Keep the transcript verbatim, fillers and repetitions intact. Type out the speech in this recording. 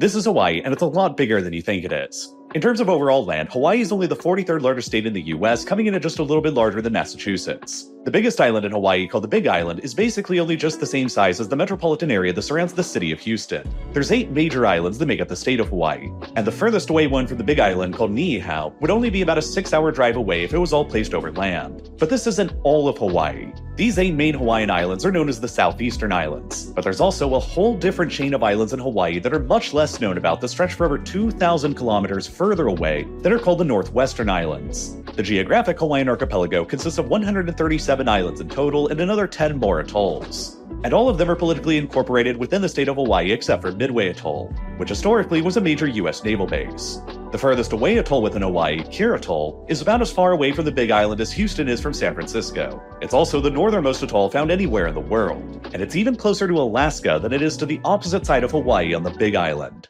This is Hawaii, and it's a lot bigger than you think it is. In terms of overall land, Hawaii is only the forty-third largest state in the U S, coming in at just a little bit larger than Massachusetts. The biggest island in Hawaii, called the Big Island, is basically only just the same size as the metropolitan area that surrounds the city of Houston. There's eight major islands that make up the state of Hawaii, and the furthest away one from the Big Island, called Niihau, would only be about a six-hour drive away if it was all placed over land. But this isn't all of Hawaii. These eight main Hawaiian islands are known as the Southeastern Islands, but there's also a whole different chain of islands in Hawaii that are much less known about that stretch for over two thousand kilometers further away that are called the Northwestern Islands. The geographic Hawaiian archipelago consists of one hundred thirty-seven islands in total and another ten more atolls. And all of them are politically incorporated within the state of Hawaii except for Midway Atoll, which historically was a major U S naval base. The furthest away atoll within Hawaii, Kure Atoll, is about as far away from the Big Island as Houston is from San Francisco. It's also the northernmost atoll found anywhere in the world, and it's even closer to Alaska than it is to the opposite side of Hawaii on the Big Island.